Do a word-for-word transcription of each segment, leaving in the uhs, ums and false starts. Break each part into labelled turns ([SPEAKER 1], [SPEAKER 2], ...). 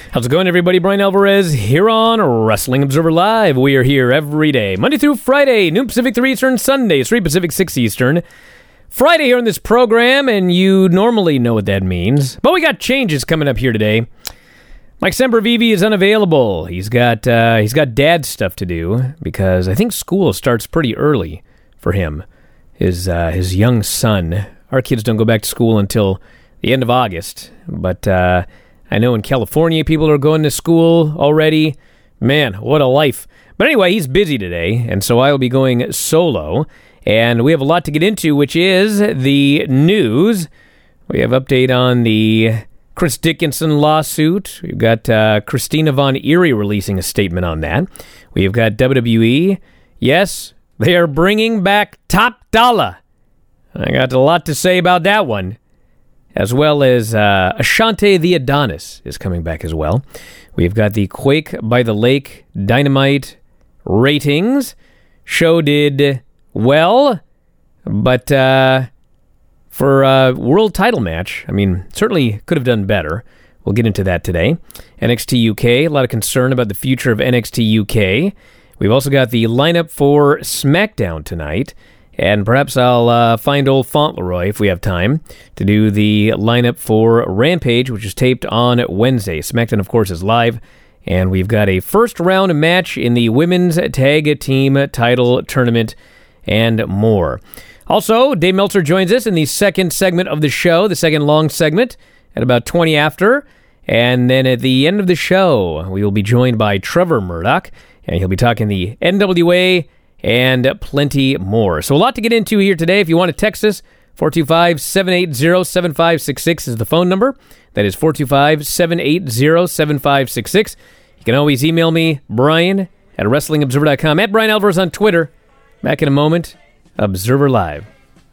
[SPEAKER 1] How's it going, everybody? Brian Alvarez here on Wrestling Observer Live. We are here every day, Monday through Friday, noon Pacific, three Eastern, Sunday, three Pacific, six Eastern. Friday here on this program, and you normally know what that means. But we got changes coming up here today. Mike Sempervive is unavailable. He's got uh, he's got dad stuff to do because I think school starts pretty early for him. His uh, his young son. Our kids don't go back to school until the end of August, but uh, I know in California people are going to school already. Man, what a life. But anyway, he's busy today, and so I will be going solo. And we have a lot to get into, which is the news. We have update on the Chris Dickinson lawsuit. We've got uh, Christina Von Eerie releasing a statement on that. We've got W W E. Yes, they are bringing back Top Dollar. I got a lot to say about that one. As well as uh, Ashante the Adonis is coming back as well. We've got the Quake by the Lake Dynamite ratings. Show did well, but uh, for a world title match, I mean, certainly could have done better. We'll get into that today. N X T U K, a lot of concern about the future of N X T U K. We've also got the lineup for SmackDown tonight. And perhaps I'll uh, find old Fauntleroy, if we have time, to do the lineup for Rampage, which is taped on Wednesday. SmackDown, of course, is live. And we've got a first-round match in the Women's Tag Team Title Tournament and more. Also, Dave Meltzer joins us in the second segment of the show, the second long segment, at about twenty after. And then at the end of the show, we will be joined by Trevor Murdoch, and he'll be talking the N W A and plenty more. So a lot to get into here today. If you want to text us, four two five, seven eight zero, seven five six six is the phone number. That is four two five, seven eight zero, seven five six six. You can always email me, Brian, at wrestling observer dot com, at Brian Alvarez on Twitter. Back in a moment, Observer Live.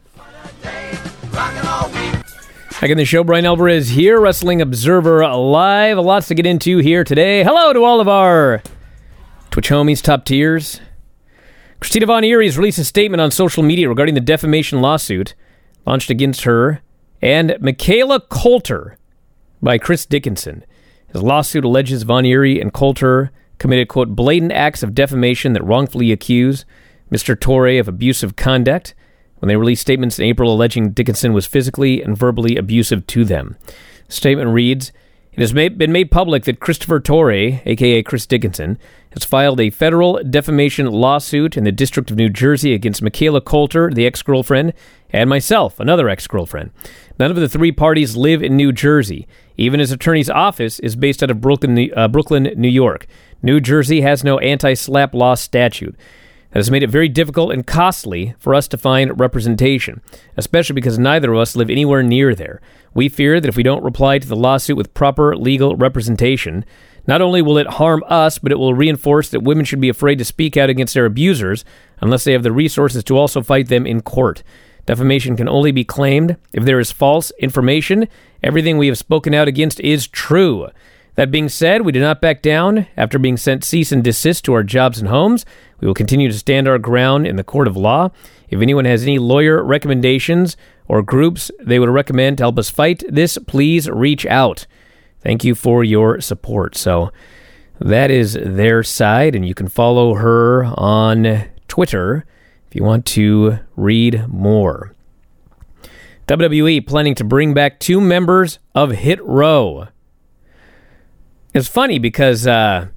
[SPEAKER 1] Back in the show, Brian Alvarez here, Wrestling Observer Live. Lots to get into here today. Hello to all of our Twitch homies, top tiers. Christina Von Eerie has released a statement on social media regarding the defamation lawsuit launched against her and Michaela Coulter by Chris Dickinson. His lawsuit alleges Von Eerie and Coulter committed, quote, blatant acts of defamation that wrongfully accuse Mister Torre of abusive conduct when they released statements in April alleging Dickinson was physically and verbally abusive to them. The statement reads, it has made, been made public that Christopher Torre, a k a. Chris Dickinson, has filed a federal defamation lawsuit in the District of New Jersey against Michaela Coulter, the ex-girlfriend, and myself, another ex-girlfriend. None of the three parties live in New Jersey. Even his attorney's office is based out of Brooklyn, uh, Brooklyn, New York. New Jersey has no anti-slap law statute. That has made it very difficult and costly for us to find representation, especially because neither of us live anywhere near there. We fear that if we don't reply to the lawsuit with proper legal representation, not only will it harm us, but it will reinforce that women should be afraid to speak out against their abusers unless they have the resources to also fight them in court. Defamation can only be claimed if there is false information. Everything we have spoken out against is true. That being said, we do not back down. After being sent cease and desist to our jobs and homes, we will continue to stand our ground in the court of law. If anyone has any lawyer recommendations or groups they would recommend to help us fight this, please reach out. Thank you for your support. So that is their side, and you can follow her on Twitter if you want to read more. W W E planning to bring back two members of Hit Row. It's funny because uh,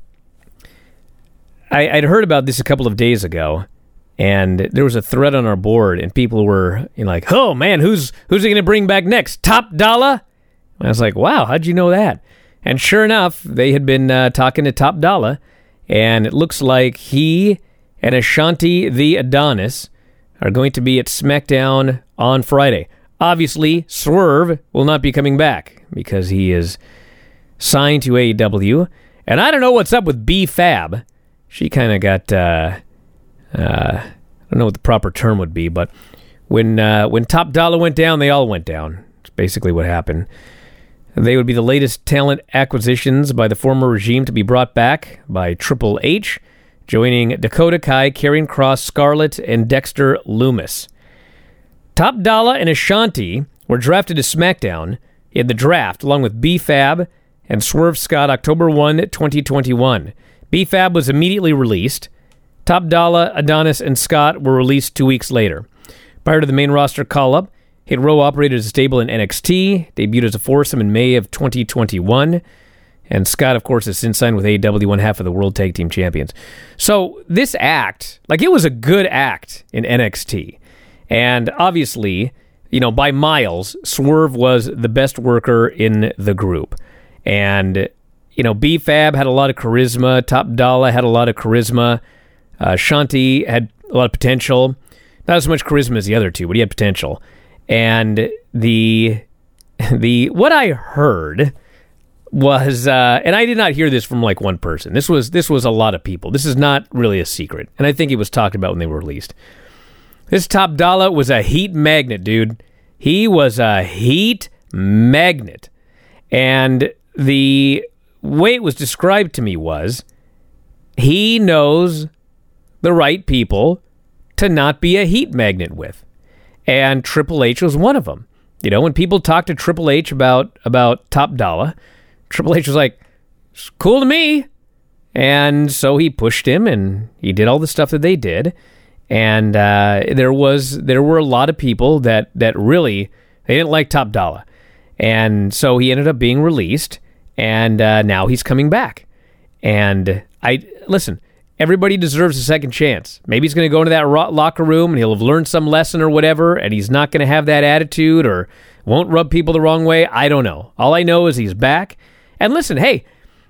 [SPEAKER 1] I, I'd heard about this a couple of days ago, and there was a thread on our board, and people were you know, like, oh, man, who's who's he going to bring back next? Top Dollar? And I was like, wow, how'd you know that? And sure enough, they had been uh, talking to Top Dollar, and it looks like he and Ashante the Adonis are going to be at SmackDown on Friday. Obviously, Swerve will not be coming back because he is signed to A E W. And I don't know what's up with B-Fab. She kind of got, uh, uh, I don't know what the proper term would be, but when uh, when Top Dollar went down, they all went down. It's basically what happened. They would be the latest talent acquisitions by the former regime to be brought back by Triple H, joining Dakota Kai, Karrion Kross, Scarlett, and Dexter Lumis. Top Dollar and Ashante were drafted to SmackDown in the draft, along with B-Fab and Swerve Scott October first, twenty twenty-one. B-Fab was immediately released. Top Dollar, Adonis, and Scott were released two weeks later. Prior to the main roster call-up, Hit Row operated as a stable in N X T, debuted as a foursome in May of twenty twenty-one, and Scott, of course, has since signed with A E W, one half of the World Tag Team Champions. So this act, like it was a good act in N X T, and obviously, you know, by miles, Swerve was the best worker in the group. And, you know, B-Fab had a lot of charisma. Top Dollar had a lot of charisma. Uh, Shanti had a lot of potential. Not as much charisma as the other two, but he had potential. And the, the what I heard was, uh, and I did not hear this from like one person. This was, this was a lot of people. This is not really a secret. And I think it was talked about when they were released. This Top Dollar was a heat magnet, dude. He was a heat magnet. And the way it was described to me was, he knows the right people to not be a heat magnet with. And Triple H was one of them. You know, when people talked to Triple H about, about Top Dollar, Triple H was like, it's cool to me. And so he pushed him, and he did all the stuff that they did. And uh, there was there were a lot of people that, that really, they didn't like Top Dollar. And so he ended up being released, and uh, now he's coming back. And I listen, everybody deserves a second chance. Maybe he's going to go into that ro- locker room, and he'll have learned some lesson or whatever, and he's not going to have that attitude or won't rub people the wrong way. I don't know. All I know is he's back. And listen, hey,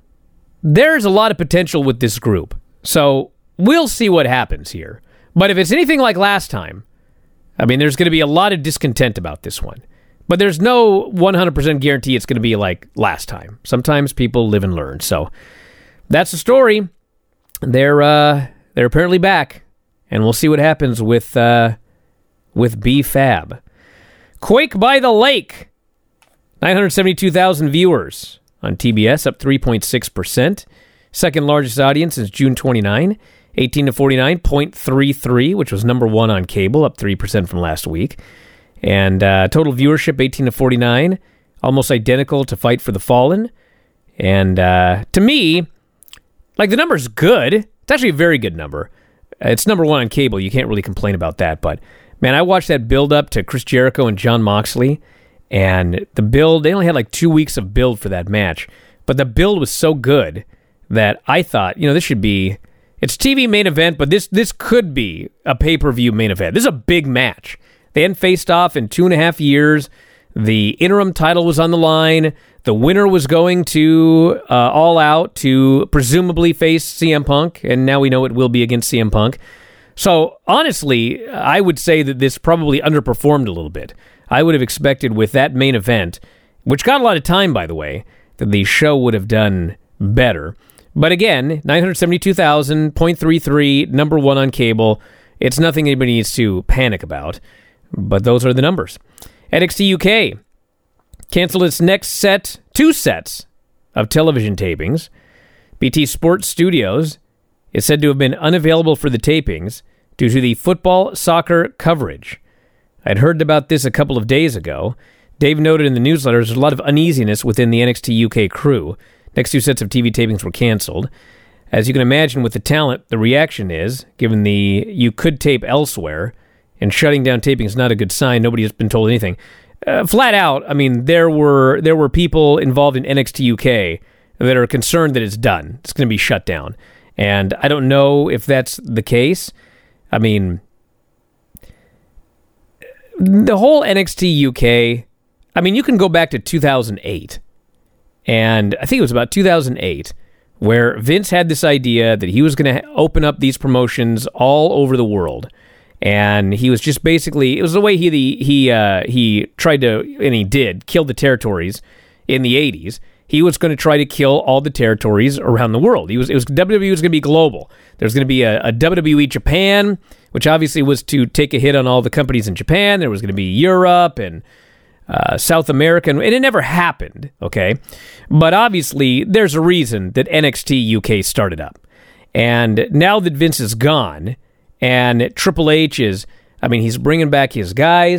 [SPEAKER 1] there's a lot of potential with this group. So we'll see what happens here. But if it's anything like last time, I mean, there's going to be a lot of discontent about this one. But there's no one hundred percent guarantee it's going to be like last time. Sometimes people live and learn. So that's the story. They're uh, they're apparently back, and we'll see what happens with uh, with B-Fab. Quake by the Lake, nine hundred seventy-two thousand viewers on T B S, up three point six percent. Second largest audience since June twenty-ninth. eighteen to forty-nine point three three, which was number one on cable, up three percent from last week. And uh, total viewership, eighteen to forty-nine, almost identical to Fight for the Fallen. And uh, to me, like, the number's good. It's actually a very good number. It's number one on cable. You can't really complain about that. But, man, I watched that build-up to Chris Jericho and Jon Moxley. And the build, they only had like two weeks of build for that match. But the build was so good that I thought, you know, this should be... It's T V main event, but this this could be a pay-per-view main event. This is a big match. They hadn't faced off in two and a half years. The interim title was on the line. The winner was going to uh, All Out to presumably face C M Punk, and now we know it will be against C M Punk. So, honestly, I would say that this probably underperformed a little bit. I would have expected with that main event, which got a lot of time, by the way, that the show would have done better. But again, nine hundred seventy-two thousand point three three, number one on cable. It's nothing anybody needs to panic about, but those are the numbers. N X T U K canceled its next set, two sets of television tapings. B T Sports Studios is said to have been unavailable for the tapings due to the football soccer coverage. I'd heard about this a couple of days ago. Dave noted in the newsletter there's a lot of uneasiness within the N X T U K crew. Next two sets of T V tapings were canceled. As you can imagine with the talent, the reaction is, given the you could tape elsewhere, and shutting down taping is not a good sign. Nobody has been told anything. Uh, flat out, I mean, there were there were people involved in N X T U K that are concerned that it's done. It's going to be shut down. And I don't know if that's the case. I mean, the whole N X T U K, I mean, you can go back to two thousand eight. And I think it was about two thousand eight, where Vince had this idea that he was going to open up these promotions all over the world. And he was just basically, it was the way he he uh, he tried to, and he did, kill the territories in the eighties. He was going to try to kill all the territories around the world. He was, it was W W E was going to be global. There's going to be a, a W W E Japan, which obviously was to take a hit on all the companies in Japan. There was going to be Europe and Uh, South America, and it never happened, okay? But obviously, there's a reason that N X T U K started up. And now that Vince is gone, and Triple H is, I mean, he's bringing back his guys.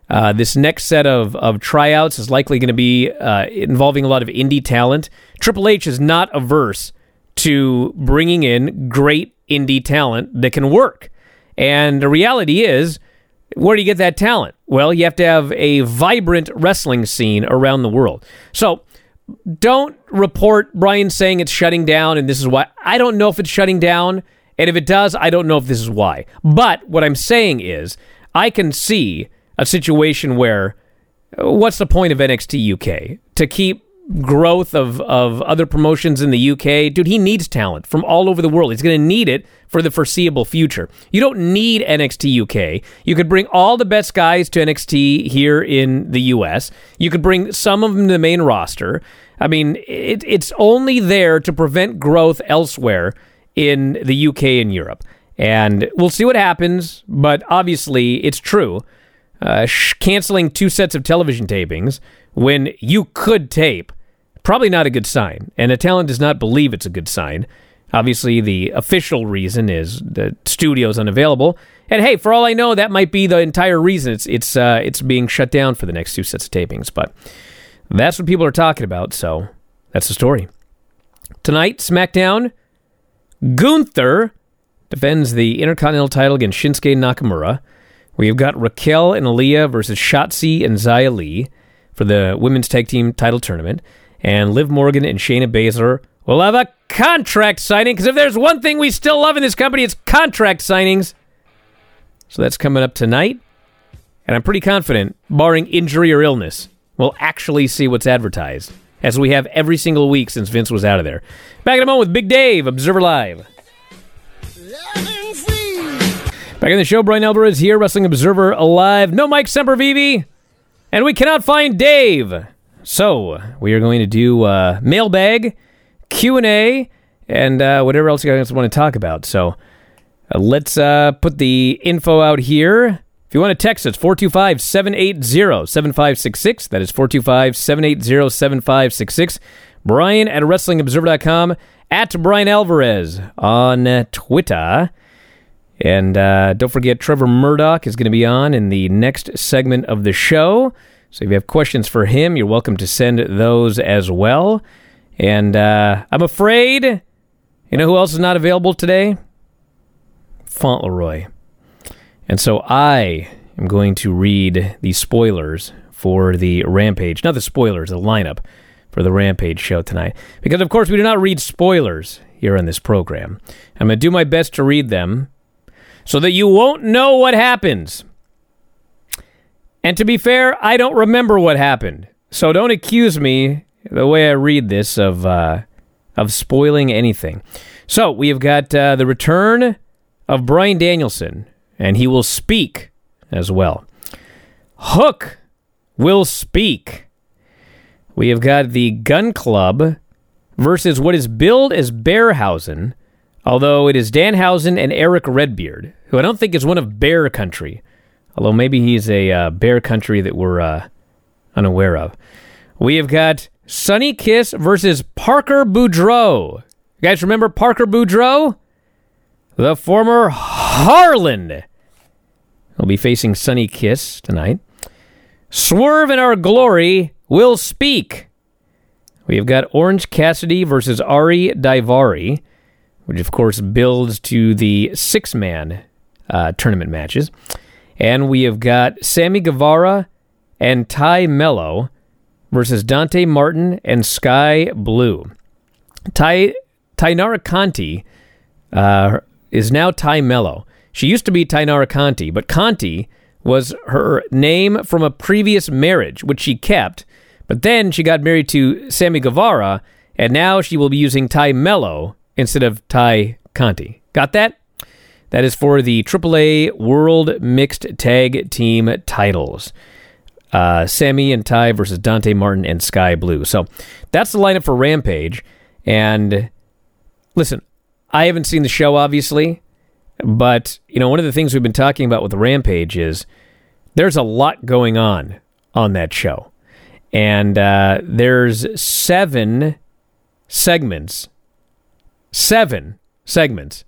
[SPEAKER 1] Uh, this next set of, of tryouts is likely going to be uh, involving a lot of indie talent. Triple H is not averse to bringing in great indie talent that can work. And the reality is, where do you get that talent? Well, you have to have a vibrant wrestling scene around the world. So don't report Brian saying it's shutting down and this is why. I don't know if it's shutting down, and if it does, I don't know if this is why. But what I'm saying is, I can see a situation where, what's the point of N X T U K? To keep growth of, of other promotions in the U K? Dude, he needs talent from all over the world. He's going to need it for the foreseeable future. You don't need N X T U K. You could bring all the best guys to N X T here in the U S. You could bring some of them to the main roster. I mean, it, it's only there to prevent growth elsewhere in the U K and Europe. And we'll see what happens, but obviously it's true. Uh, sh- canceling two sets of television tapings when you could tape, probably not a good sign. And the talent does not believe it's a good sign. Obviously, the official reason is the studio's unavailable. And hey, for all I know, that might be the entire reason it's it's uh, it's being shut down for the next two sets of tapings. But that's what people are talking about, so that's the story. Tonight, SmackDown, Gunther defends the Intercontinental title against Shinsuke Nakamura. We've got Raquel and Aaliyah versus Shotzi and Xia Li for the Women's Tag Team title tournament. And Liv Morgan and Shayna Baszler will have a contract signing, because if there's one thing we still love in this company, it's contract signings. So that's coming up tonight. And I'm pretty confident, barring injury or illness, we'll actually see what's advertised, as we have every single week since Vince was out of there. Back in a moment with Big Dave, Observer Live. Back in the show, Brian Alvarez here, Wrestling Observer Alive. No Mike Sempervive, and we cannot find Dave. So, we are going to do uh, mailbag, Q and A, and uh, whatever else you guys want to talk about. So, uh, let's uh, put the info out here. If you want to text us, four two five, seven eight zero, seven five six six. That is four two five, seven eight zero, seven five six six. Brian at Wrestling Observer dot com, at Brian Alvarez on uh, Twitter. And uh, don't forget, Trevor Murdoch is going to be on in the next segment of the show. So if you have questions for him, you're welcome to send those as well. And uh, I'm afraid, you know who else is not available today? Fauntleroy. And so I am going to read the spoilers for the Rampage. Not the spoilers, the lineup for the Rampage show tonight. Because, of course, we do not read spoilers here on this program. I'm going to do my best to read them so that you won't know what happens. And to be fair, I don't remember what happened. So don't accuse me, the way I read this, of uh, of spoiling anything. So we have got uh, the return of Bryan Danielson, and he will speak as well. Hook will speak. We have got the Gun Club versus what is billed as Bearhausen, although it is Danhausen and Eric Redbeard, who I don't think is one of Bear Country, although maybe he's a uh, Bear Country that we're uh, unaware of. We have got Sonny Kiss versus Parker Boudreaux. You guys remember Parker Boudreaux? The former Harland. He'll be facing Sonny Kiss tonight. Swerve in Our Glory will speak. We have got Orange Cassidy versus Ari Daivari, which of course builds to the six-man uh, tournament matches. And we have got Sammy Guevara and Ty Mello versus Dante Martin and Sky Blue. Ty Tainara Conti uh, is now Ty Mello. She used to be Tainara Conti, but Conti was her name from a previous marriage, which she kept. But then she got married to Sammy Guevara, and now she will be using Ty Mello instead of Ty Conti. Got that? That is for the triple A World Mixed Tag Team titles. Uh, Sammy and Ty versus Dante Martin and Sky Blue. So that's the lineup for Rampage. And listen, I haven't seen the show, obviously, but you know, one of the things we've been talking about with Rampage is there's a lot going on on that show. And uh, there's seven segments, seven segments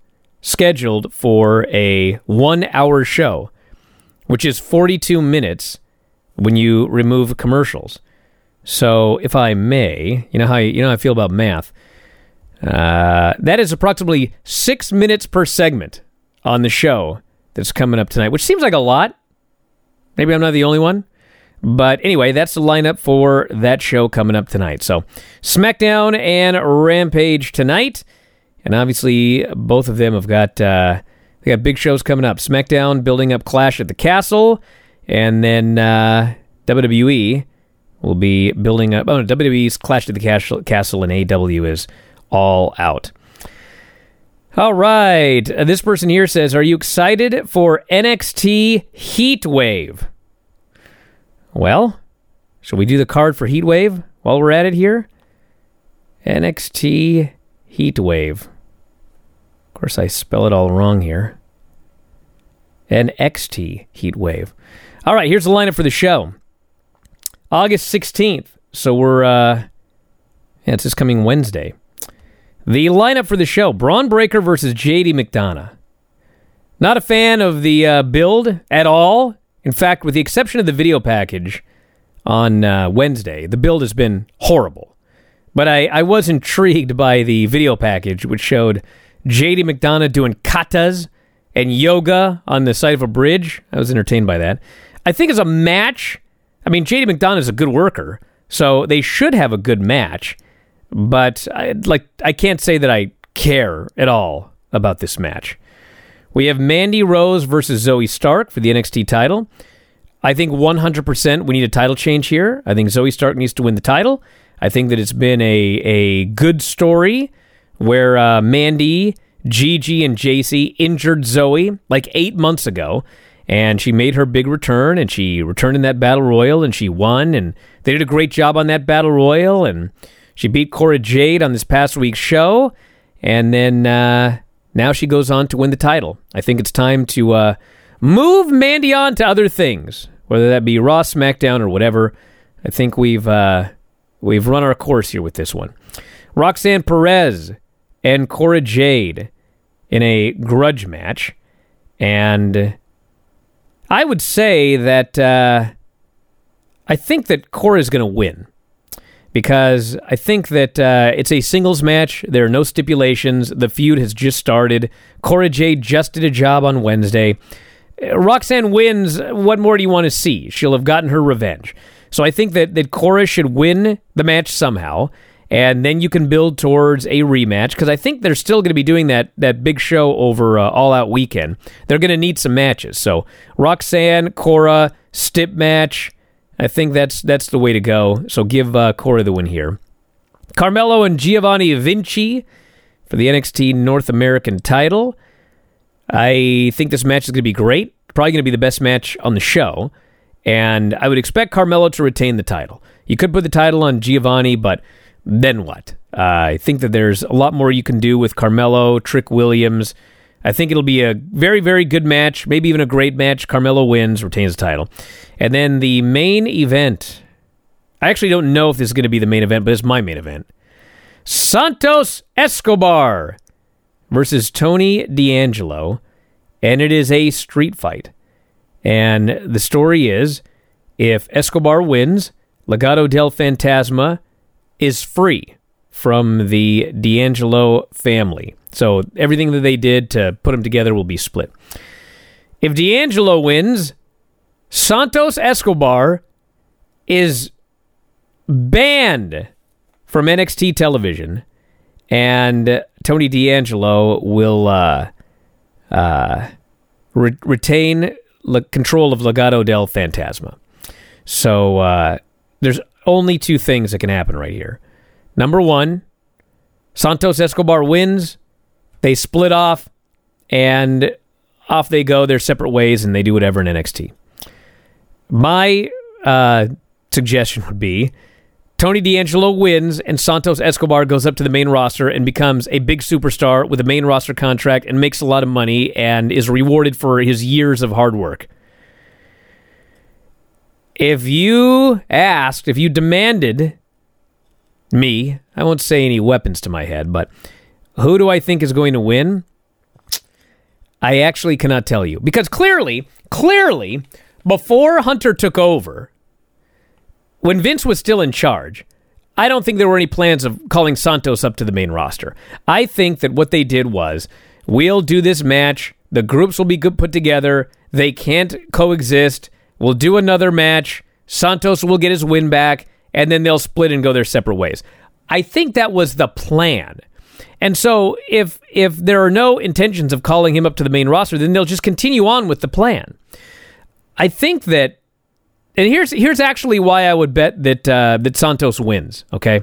[SPEAKER 1] scheduled for a one-hour show, which is forty-two minutes when you remove commercials. So, if I may, you know how you know how I feel about math. Uh, that is approximately six minutes per segment on the show that's coming up tonight, which seems like a lot. Maybe I'm not the only one. But anyway, that's the lineup for that show coming up tonight. So, SmackDown and Rampage tonight. And obviously, both of them have got uh, they got big shows coming up. SmackDown building up Clash at the Castle. And then uh, W W E will be building up... Oh, no, W W E's Clash at the Castle, Castle and A E W is all out. All right. Uh, this person here says, are you excited for N X T Heatwave? Well, shall we do the card for Heatwave while we're at it here? N X T Heatwave. Of course, I spell it all wrong here. N X T Heatwave. All right, here's the lineup for the show. August sixteenth. So we're, uh, yeah, it's this coming Wednesday. The lineup for the show, Braun Breaker versus J D McDonough. Not a fan of the uh, build at all. In fact, with the exception of the video package on uh, Wednesday, the build has been horrible. But I, I was intrigued by the video package, which showed J D McDonough doing katas and yoga on the side of a bridge. I was entertained by that. I think as a match, I mean, J D McDonough is a good worker, so they should have a good match. But I, like, I can't say that I care at all about this match. We have Mandy Rose versus Zoe Stark for the N X T title. I think one hundred percent we need a title change here. I think Zoe Stark needs to win the title. I think that it's been a, a good story where uh, Mandy, Gigi, and J C injured Zoe like eight months ago, and she made her big return, and she returned in that Battle Royal, and she won, and they did a great job on that Battle Royal, and she beat Cora Jade on this past week's show, and then... Uh, Now she goes on to win the title. I think it's time to uh, move Mandy on to other things, whether that be Raw, SmackDown, or whatever. I think we've uh, we've run our course here with this one. Roxanne Perez and Cora Jade in a grudge match. And I would say that uh, I think that Cora is going to win. Because I think that uh, it's a singles match. There are no stipulations. The feud has just started. Cora Jade just did a job on Wednesday. Roxanne wins. What more do you want to see? She'll have gotten her revenge. So I think that, that Cora should win the match somehow, and then you can build towards a rematch, because I think they're still going to be doing that, that big show over uh, All Out Weekend. They're going to need some matches. So Roxanne, Cora, stip match... I think that's that's the way to go. So give uh, Cora the win here. Carmelo and Giovanni Vinci for the N X T North American title. I think this match is going to be great. Probably going to be the best match on the show. And I would expect Carmelo to retain the title. You could put the title on Giovanni, but then what? Uh, I think that there's a lot more you can do with Carmelo, Trick Williams. I think it'll be a very, very good match, maybe even a great match. Carmelo wins, retains the title. And then the main event. I actually don't know if this is going to be the main event, but it's my main event. Santos Escobar versus Tony D'Angelo. And it is a street fight. And the story is, if Escobar wins, Legado del Fantasma is free from the D'Angelo family. So everything that they did to put them together will be split. If D'Angelo wins, Santos Escobar is banned from N X T television, and Tony D'Angelo will uh, uh, re- retain le- control of Legado del Fantasma. So uh, there's only two things that can happen right here. Number one, Santos Escobar wins. They split off, and off they go their separate ways, and they do whatever in N X T. My uh, suggestion would be Tony D'Angelo wins, and Santos Escobar goes up to the main roster and becomes a big superstar with a main roster contract and makes a lot of money and is rewarded for his years of hard work. If you asked, if you demanded me, I won't say any weapons to my head, but who do I think is going to win? I actually cannot tell you. Because clearly, clearly, before Hunter took over, when Vince was still in charge, I don't think there were any plans of calling Santos up to the main roster. I think that what they did was, we'll do this match, the groups will be good put together, they can't coexist, we'll do another match, Santos will get his win back, and then they'll split and go their separate ways. I think that was the plan. And so if if there are no intentions of calling him up to the main roster, then they'll just continue on with the plan. I think that, and here's here's actually why I would bet that uh, that Santos wins, okay?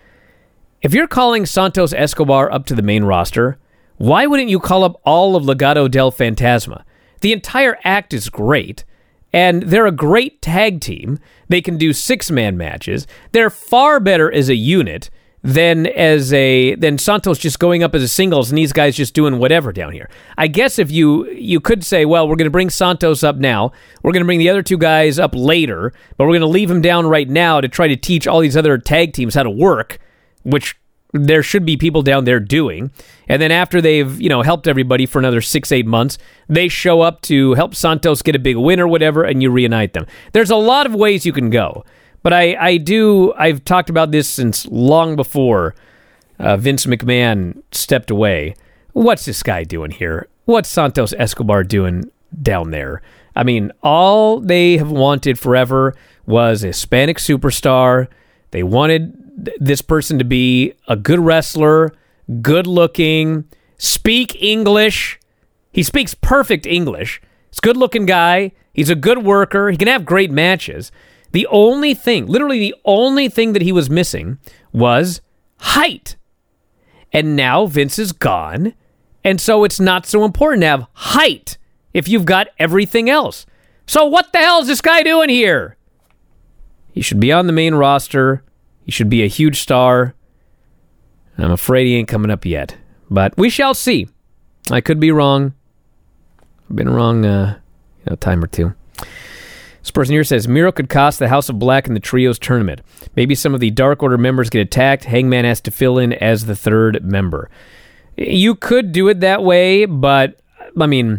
[SPEAKER 1] If you're calling Santos Escobar up to the main roster, why wouldn't you call up all of Legado del Fantasma? The entire act is great, and they're a great tag team. They can do six-man matches. They're far better as a unit than as a than Santos just going up as a singles and these guys just doing whatever down here. I guess if you you could say, well, we're going to bring Santos up now, we're going to bring the other two guys up later, but we're going to leave him down right now to try to teach all these other tag teams how to work, which there should be people down there doing. And then after they've, you know, helped everybody for another six, eight months, they show up to help Santos get a big win or whatever, and you reunite them. There's a lot of ways you can go. But I, I do, I've talked about this since long before uh, Vince McMahon stepped away. What's this guy doing here? What's Santos Escobar doing down there? I mean, all they have wanted forever was a Hispanic superstar. They wanted th- this person to be a good wrestler, good looking, speak English. He speaks perfect English. He's a good looking guy. He's a good worker. He can have great matches. The only thing, literally the only thing that he was missing was height. And now Vince is gone, and so it's not so important to have height if you've got everything else. So what the hell is this guy doing here? He should be on the main roster. He should be a huge star. I'm afraid he ain't coming up yet, but we shall see. I could be wrong. I've been wrong uh, a time or two. This person here says, Miro could cost the House of Black in the Trios tournament. Maybe some of the Dark Order members get attacked. Hangman has to fill in as the third member. You could do it that way, but, I mean,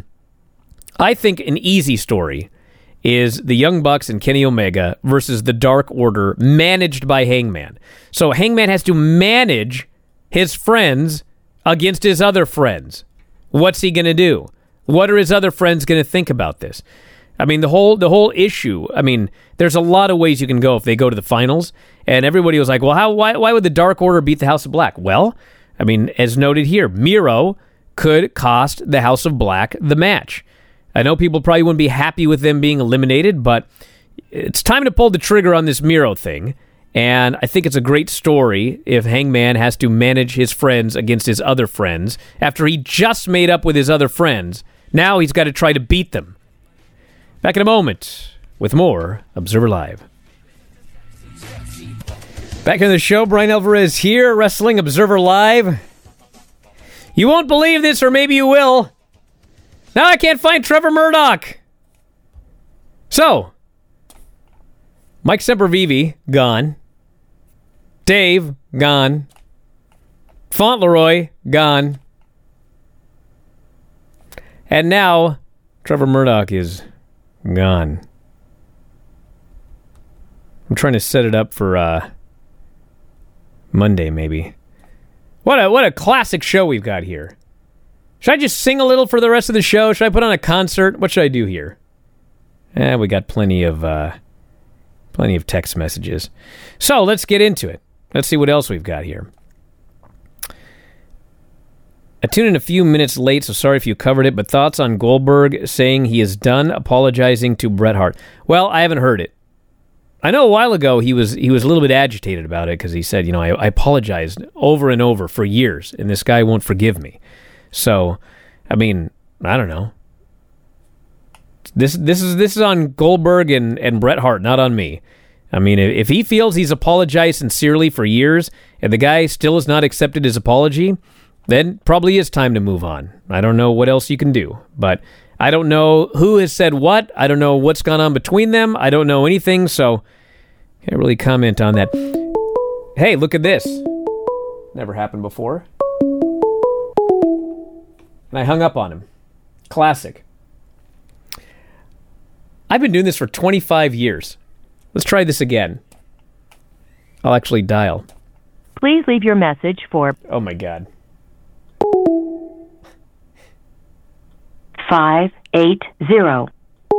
[SPEAKER 1] I think an easy story is the Young Bucks and Kenny Omega versus the Dark Order managed by Hangman. So Hangman has to manage his friends against his other friends. What's he going to do? What are his other friends going to think about this? I mean, the whole the whole issue, I mean, there's a lot of ways you can go if they go to the finals, and everybody was like, well, how why why would the Dark Order beat the House of Black? Well, I mean, as noted here, Miro could cost the House of Black the match. I know people probably wouldn't be happy with them being eliminated, but it's time to pull the trigger on this Miro thing, and I think it's a great story if Hangman has to manage his friends against his other friends after he just made up with his other friends. Now he's got to try to beat them. Back in a moment with more Observer Live. Back in the show, Brian Alvarez here, Wrestling Observer Live. You won't believe this, or maybe you will. Now I can't find Trevor Murdoch. So, Mike Sempervive, gone. Dave, gone. Fauntleroy, gone. And now, Trevor Murdoch is gone. I'm trying to set it up for uh, Monday, maybe. What a what a classic show we've got here. Should I just sing a little for the rest of the show? Should I put on a concert? What should I do here? Eh, we got plenty of uh, plenty of text messages. So let's get into it. Let's see what else we've got here. I tuned in a few minutes late, so sorry if you covered it, but thoughts on Goldberg saying he is done apologizing to Bret Hart? Well, I haven't heard it. I know a while ago he was he was a little bit agitated about it because he said, you know, I, I apologized over and over for years, and this guy won't forgive me. So, I mean, I don't know. This this is this is on Goldberg and, and Bret Hart, not on me. I mean, if he feels he's apologized sincerely for years, and the guy still has not accepted his apology, then probably is time to move on. I don't know what else you can do, but I don't know who has said what. I don't know what's gone on between them. I don't know anything, so can't really comment on that. Hey, look at this. Never happened before. And I hung up on him. Classic. I've been doing this for twenty-five years. Let's try this again. I'll actually dial.
[SPEAKER 2] Please leave your message for...
[SPEAKER 1] Oh, my God.
[SPEAKER 2] five eight zero.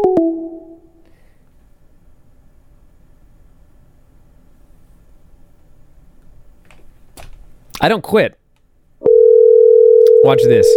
[SPEAKER 1] I don't quit. Watch this.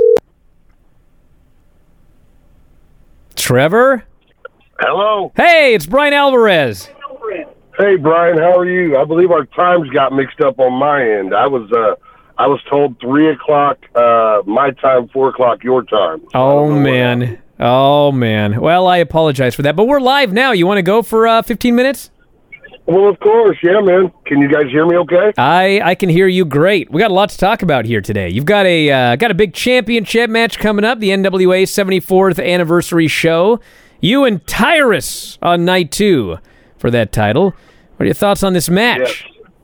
[SPEAKER 1] Trevor?
[SPEAKER 3] Hello.
[SPEAKER 1] Hey, it's Brian Alvarez.
[SPEAKER 3] Hey, Brian, how are you? I believe our times got mixed up on my end. I was uh, I was told three o'clock uh, my time, four o'clock your time. So
[SPEAKER 1] oh, man. Oh, man. Well, I apologize for that. But we're live now. You want to go for uh, fifteen minutes?
[SPEAKER 3] Well, of course. Yeah, man. Can you guys hear me okay?
[SPEAKER 1] I, I can hear you great. We got a lot to talk about here today. You've got a uh, got a big championship match coming up, the N W A seventy-fourth anniversary show. You and Tyrus on night two for that title. What are your thoughts on this match?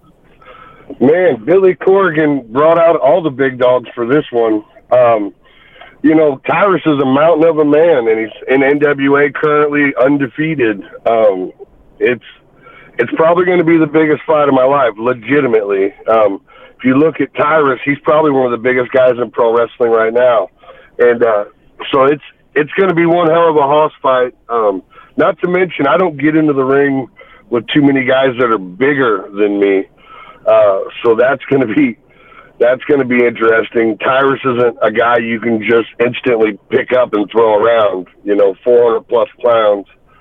[SPEAKER 3] Yes. Man, Billy Corgan brought out all the big dogs for this one. Um, you know, Tyrus is a mountain of a man, and he's in N W A currently undefeated. Um, it's it's probably going to be the biggest fight of my life, legitimately. Um, if you look at Tyrus, he's probably one of the biggest guys in pro wrestling right now. And uh, so it's it's going to be one hell of a hoss fight. Um, not to mention, I don't get into the ring with too many guys that are bigger than me. Uh, so that's going to be that's going to be interesting. Tyrus isn't a guy you can just instantly pick up and throw around, you know, four hundred plus pounds.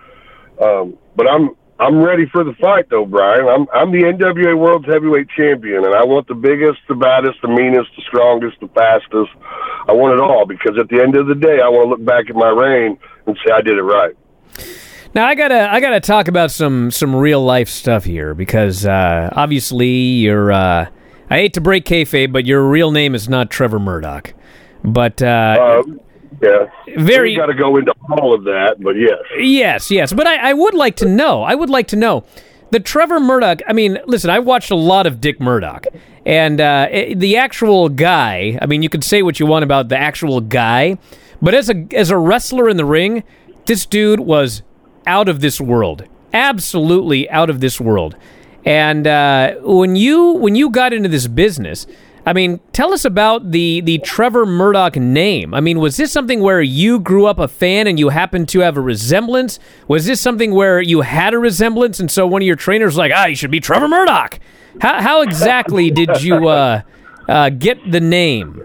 [SPEAKER 3] Um, but I'm I'm ready for the fight, though, Brian. I'm I'm the N W A World's Heavyweight Champion, and I want the biggest, the baddest, the meanest, the strongest, the fastest. I want it all, because at the end of the day, I want to look back at my reign and say I did it right.
[SPEAKER 1] Now I gotta I gotta talk about some some real life stuff here, because uh, obviously you're uh, I hate to break kayfabe, but your real name is not Trevor Murdoch. But uh,
[SPEAKER 3] um, yeah,
[SPEAKER 1] very
[SPEAKER 3] got to go into all of that. But yes,
[SPEAKER 1] yes, yes. But I, I would like to know. I would like to know the Trevor Murdoch. I mean, listen, I watched a lot of Dick Murdoch, and uh, the actual guy. I mean, you can say what you want about the actual guy, but as a as a wrestler in the ring, this dude was out of this world, absolutely out of this world. And uh, when you when you got into this business, I mean, tell us about the the Trevor Murdoch name. I mean, was this something where you grew up a fan and you happened to have a resemblance? Was this something where you had a resemblance and so one of your trainers was like, ah, you should be Trevor Murdoch? How how exactly did you uh, uh, get the name?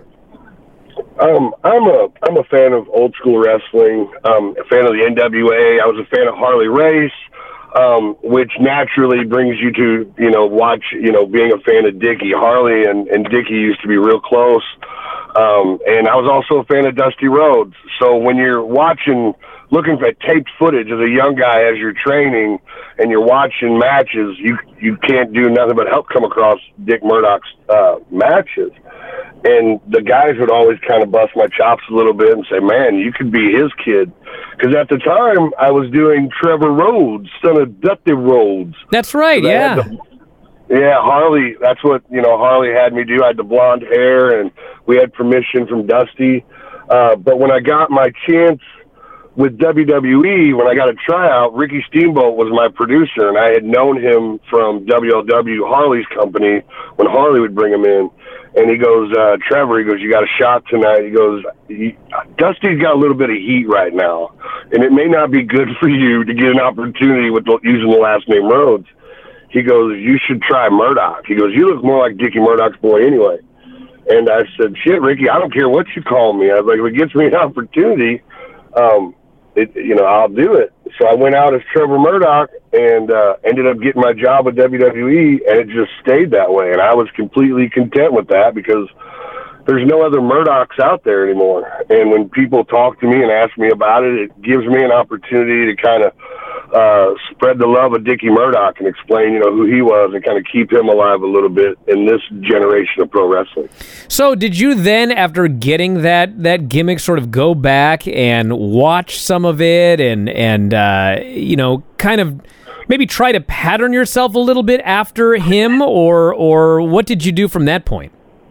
[SPEAKER 3] Um, I'm a I'm a fan of old school wrestling. Um, a fan of the N W A. I was a fan of Harley Race, um, which naturally brings you to you know watch you know being a fan of Dickie. Harley and, and Dickie used to be real close, um, and I was also a fan of Dusty Rhodes. So when you're watching, looking at taped footage as a young guy as you're training, and you're watching matches, you you can't do nothing but help come across Dick Murdoch's uh, matches. And the guys would always kind of bust my chops a little bit and say, man, you could be his kid. Because at the time, I was doing Trevor Rhodes, son of Dusty Rhodes.
[SPEAKER 1] That's right,
[SPEAKER 3] so
[SPEAKER 1] yeah.
[SPEAKER 3] The, yeah, Harley, that's what, you know, Harley had me do. I had the blonde hair, and we had permission from Dusty. Uh, but when I got my chance with W W E, when I got a tryout, Ricky Steamboat was my producer, and I had known him from W L W, Harley's company, when Harley would bring him in. And he goes, uh, Trevor, he goes, you got a shot tonight. He goes, Dusty's got a little bit of heat right now, and it may not be good for you to get an opportunity with the, using the last name Rhodes. He goes, you should try Murdoch. He goes, you look more like Dickie Murdoch's boy anyway. And I said, shit, Ricky, I don't care what you call me. I was like, if it gets me an opportunity, um, it, you know, I'll do it. So I went out as Trevor Murdoch and uh, ended up getting my job with W W E, and it just stayed that way. And I was completely content with that, because there's no other Murdochs out there anymore. And when people talk to me and ask me about it, it gives me an opportunity to kind of uh, spread the love of Dickie Murdoch and explain, you know, who he was and kind of keep him alive a little bit in this generation of pro wrestling.
[SPEAKER 1] So did you then, after getting that, that gimmick, sort of go back and watch some of it and, and uh, you know, kind of maybe try to pattern yourself a little bit after him, or or what did you do from that point?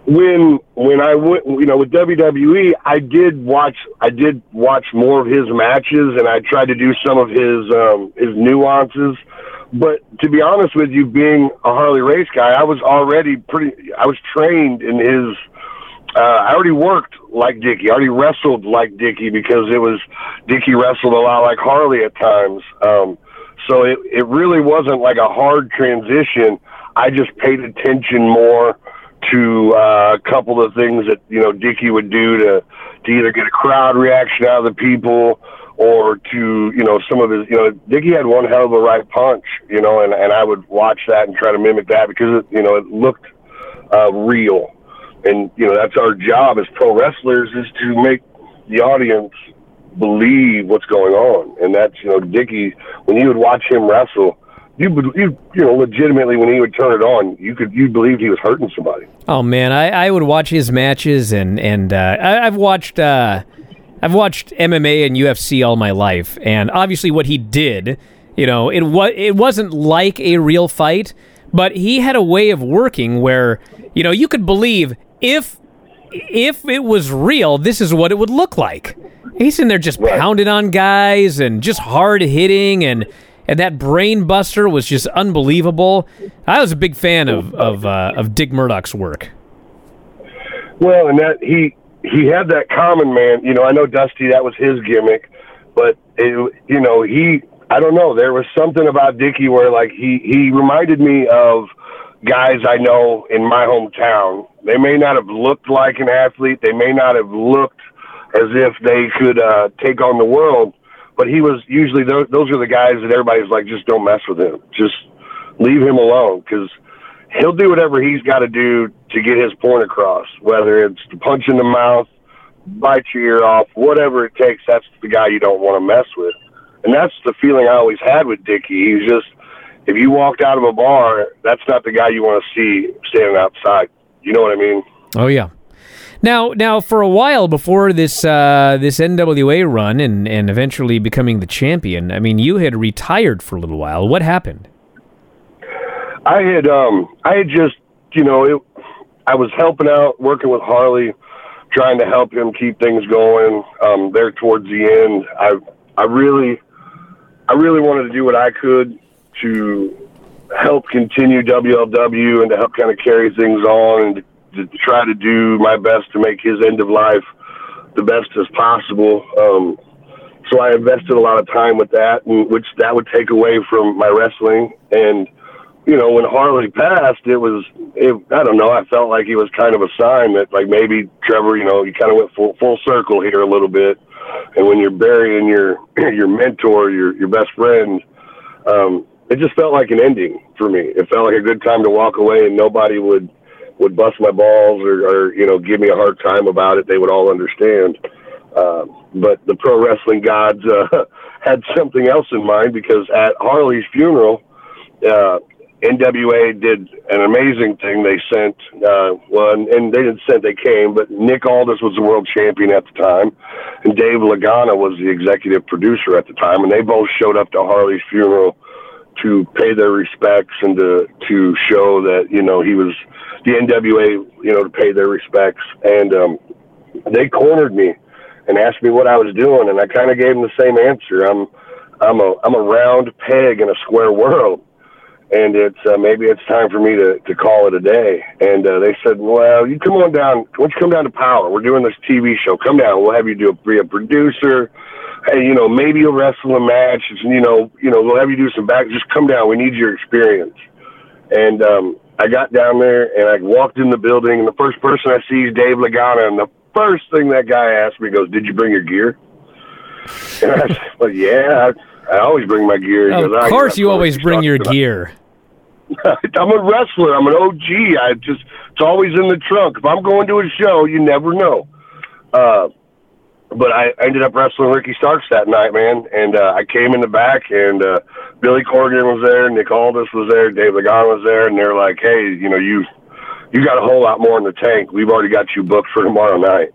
[SPEAKER 3] when when I went, you know, with W W E, I did watch I did watch more of his matches, and I tried to do some of his um, his nuances. But to be honest with you, being a Harley Race guy, I was already pretty. I was trained in his. Uh, I already worked like Dickie. I already wrestled like Dickie because it was Dickie wrestled a lot like Harley at times. Um, so it it really wasn't like a hard transition. I just paid attention more to uh, a couple of things that, you know, Dickie would do to, to either get a crowd reaction out of the people or to, you know, some of his, you know, Dickie had one hell of a right punch, you know, and, and I would watch that and try to mimic that because, it, you know, it looked uh, real. And, you know, that's our job as pro wrestlers is to make the audience believe what's going on. And that's, you know, Dickie, when you would watch him wrestle, You, you, you know, legitimately, when he would turn it on, you could, you believed he was hurting somebody.
[SPEAKER 1] Oh man, I, I would watch his matches, and and uh, I, I've watched, uh, I've watched M M A and U F C all my life, and obviously, what he did, you know, it was it wasn't like a real fight, but he had a way of working where, you know, you could believe if if it was real, this is what it would look like. He's in there just
[SPEAKER 3] right.
[SPEAKER 1] pounding on guys and just hard hitting and. And that brain buster was just unbelievable. I was a big fan of of, uh, of Dick Murdoch's work.
[SPEAKER 3] Well, and that he he had that common man. You know, I know Dusty, that was his gimmick, but it, you know, he I don't know. There was something about Dickie where like he he reminded me of guys I know in my hometown. They may not have looked like an athlete. They may not have looked as if they could uh, take on the world. But he was usually those, those are the guys that everybody's like, just don't mess with him. Just leave him alone because he'll do whatever he's got to do to get his point across, whether it's to punch in the mouth, bite your ear off, whatever it takes. That's the guy you don't want to mess with. And that's the feeling I always had with Dickie. He's just, if you walked out of a bar, that's not the guy you want to see standing outside. You know what I mean?
[SPEAKER 1] Oh, yeah. Now, now, for a while before this uh, this N W A run and, and eventually becoming the champion, I mean, you had retired for a little while. What happened?
[SPEAKER 3] I had, um, I had just, you know, it, I was helping out, working with Harley, trying to help him keep things going. Um, there towards the end, I, I really, I really wanted to do what I could to help continue W L W and to help kind of carry things on and to, to try to do my best to make his end of life the best as possible. Um, so I invested a lot of time with that, and which that would take away from my wrestling. And, you know, when Harley passed, it was, it, I don't know, I felt like it was kind of a sign that, like, maybe Trevor, you know, you kind of went full, full circle here a little bit. And when you're burying your, your mentor, your, your best friend, um, it just felt like an ending for me. It felt like a good time to walk away and nobody would, would bust my balls or, or, you know, give me a hard time about it. They would all understand. Uh, but the pro wrestling gods uh, had something else in mind because at Harley's funeral, uh, N W A did an amazing thing. They sent, uh, well, and, and they didn't send, they came, but Nick Aldis was the world champion at the time, and Dave Lagana was the executive producer at the time, and they both showed up to Harley's funeral to pay their respects and to, to show that, you know, he was the N W A, you know, to pay their respects. And um, they cornered me and asked me what I was doing, and I kind of gave them the same answer. I'm, I'm a, I'm a round peg in a square world, and it's uh, maybe it's time for me to, to call it a day. And uh, they said, well, you come on down. Why don't you come down to Power? We're doing this T V show. Come down. We'll have you do a, be a producer. Hey, you know, maybe you'll wrestle a match. It's, you know, you know, we'll have you do some back. Just come down. We need your experience. And um, I got down there, and I walked in the building, and the first person I see is Dave Lagana, and the first thing that guy asked me goes, "Did you bring your gear?" And I said, "Well, yeah, I, I always bring my gear."
[SPEAKER 1] Of
[SPEAKER 3] goes,
[SPEAKER 1] course, you always bring your gear.
[SPEAKER 3] I'm a wrestler. I'm an O G. I just it's always in the trunk. If I'm going to a show, you never know. Uh, but I ended up wrestling Ricky Starks that night, man. And uh, I came in the back, and uh, Billy Corgan was there, Nick Aldis was there, Dave Lagana was there, and they're like, "Hey, you know, you you got a whole lot more in the tank. We've already got you booked for tomorrow night."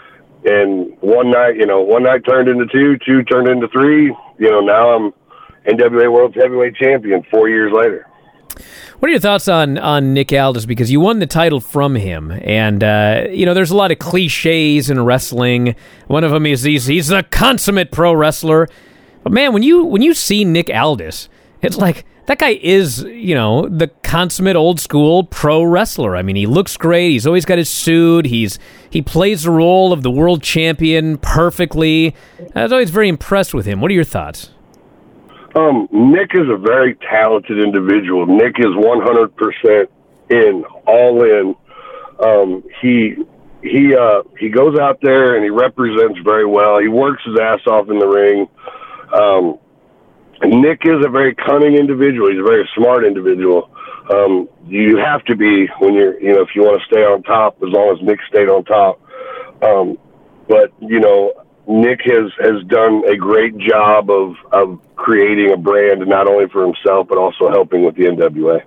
[SPEAKER 3] And one night, you know, one night turned into two, two turned into three. You know, now I'm N W A World Heavyweight Champion four years later.
[SPEAKER 1] What are your thoughts on, on Nick Aldis? Because you won the title from him, and uh, you know there's a lot of cliches in wrestling. One of them is he's he's the consummate pro wrestler. But man, when you when you see Nick Aldis, it's like that guy is you know the consummate old school pro wrestler. I mean, he looks great. He's always got his suit. He's he plays the role of the world champion perfectly. I was always very impressed with him. What are your thoughts?
[SPEAKER 3] Um, Nick is a very talented individual. Nick is one hundred percent in, all in. Um, he he uh, he goes out there and he represents very well. He works his ass off in the ring. Um, Nick is a very cunning individual. He's a very smart individual. Um, you have to be when you're, you know, if you want to stay on top, as long as Nick stayed on top. Um, but, you know, Nick has, has done a great job of, of creating a brand, not only for himself, but also helping with the N W A.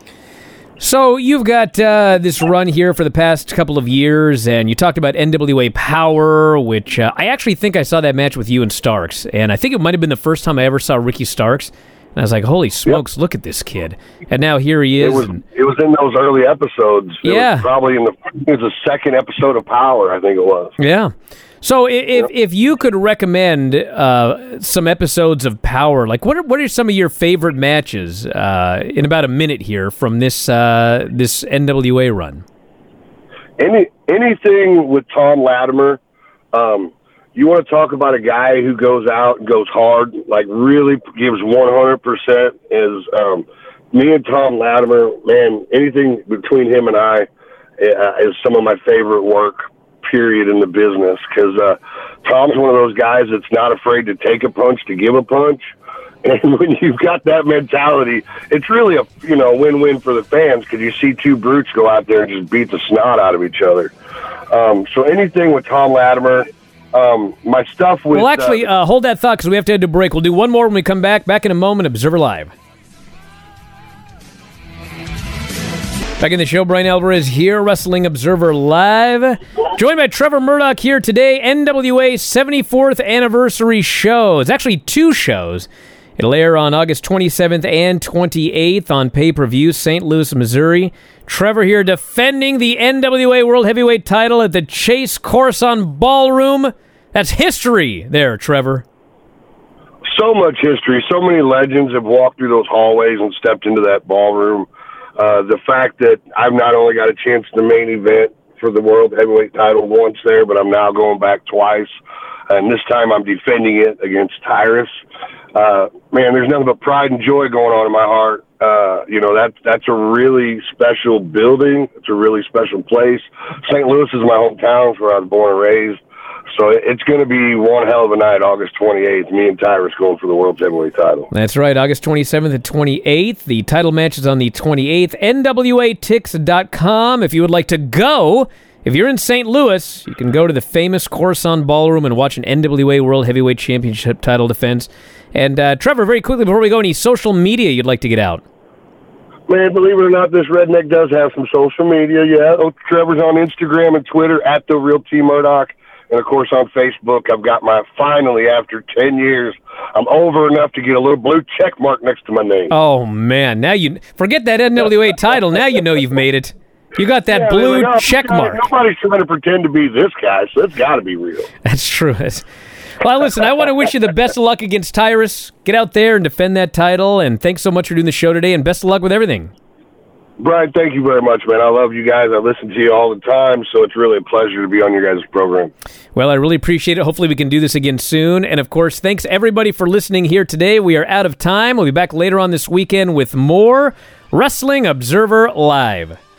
[SPEAKER 1] So you've got uh, this run here for the past couple of years, and you talked about N W A Power, which uh, I actually think I saw that match with you and Starks, and I think it might have been the first time I ever saw Ricky Starks, and I was like, holy smokes, yep. Look at this kid. And now here he is.
[SPEAKER 3] It was,
[SPEAKER 1] and,
[SPEAKER 3] it was in those early episodes. It
[SPEAKER 1] yeah.
[SPEAKER 3] was probably in the, it was the second episode of Power, I think it was.
[SPEAKER 1] Yeah. So if if you could recommend uh, some episodes of Power, like what are, what are some of your favorite matches uh, in about a minute here from this uh, this N W A run?
[SPEAKER 3] Any anything with Tom Latimer, um, you want to talk about a guy who goes out and goes hard, like really gives one hundred percent, is um, me and Tom Latimer, man, anything between him and I uh, is some of my favorite work, period, in the business, because uh, Tom's one of those guys that's not afraid to take a punch to give a punch. And when you've got that mentality, it's really a you know win-win for the fans, because you see two brutes go out there and just beat the snot out of each other. Um, so anything with Tom Latimer, um, my stuff with...
[SPEAKER 1] Well, actually, uh, uh, hold that thought, because we have to head to break. We'll do one more when we come back. Back in a moment, Observer Live. Back in the show, Brian Alvarez here, Wrestling Observer Live. Joined by Trevor Murdoch here today, N W A seventy-fourth Anniversary Show. It's actually two shows. It'll air on August twenty-seventh and twenty-eighth on pay-per-view, Saint Louis, Missouri. Trevor here defending the N W A World Heavyweight title at the Chase Corson Ballroom. That's history there, Trevor.
[SPEAKER 3] So much history. So many legends have walked through those hallways and stepped into that ballroom. Uh, the fact that I've not only got a chance to main event for the World Heavyweight title once there, but I'm now going back twice. And this time I'm defending it against Tyrus. Uh, man, there's nothing but pride and joy going on in my heart. Uh, you know, that, that's a really special building. It's a really special place. Saint Louis is my hometown, where I was born and raised. So it's going to be one hell of a night, August twenty-eighth. Me and Tyrus going for the World Heavyweight title.
[SPEAKER 1] That's right, August twenty-seventh and twenty-eighth. The title match is on the twenty-eighth. N W A tix dot com. If you would like to go, if you're in Saint Louis, you can go to the famous Corson Ballroom and watch an N W A World Heavyweight Championship title defense. And, uh, Trevor, very quickly before we go, any social media you'd like to get out?
[SPEAKER 3] Man, believe it or not, this redneck does have some social media, yeah. Oh, Trevor's on Instagram and Twitter, at The Real T Murdoch. And, of course, on Facebook, I've got my, finally, after ten years, I'm over enough to get a little blue check mark next to my name.
[SPEAKER 1] Oh, man. Now you, forget that N W A title. Now you know you've made it. You got that
[SPEAKER 3] yeah,
[SPEAKER 1] blue
[SPEAKER 3] like, oh,
[SPEAKER 1] check mark.
[SPEAKER 3] Nobody's trying to pretend to be this guy, so it's got to be real.
[SPEAKER 1] That's true. Well, listen, I want to wish you the best of luck against Tyrus. Get out there and defend that title, and thanks so much for doing the show today, and best of luck with everything.
[SPEAKER 3] Brian, thank you very much, man. I love you guys. I listen to you all the time, so it's really a pleasure to be on your guys' program.
[SPEAKER 1] Well, I really appreciate it. Hopefully we can do this again soon. And, of course, thanks, everybody, for listening here today. We are out of time. We'll be back later on this weekend with more Wrestling Observer Live.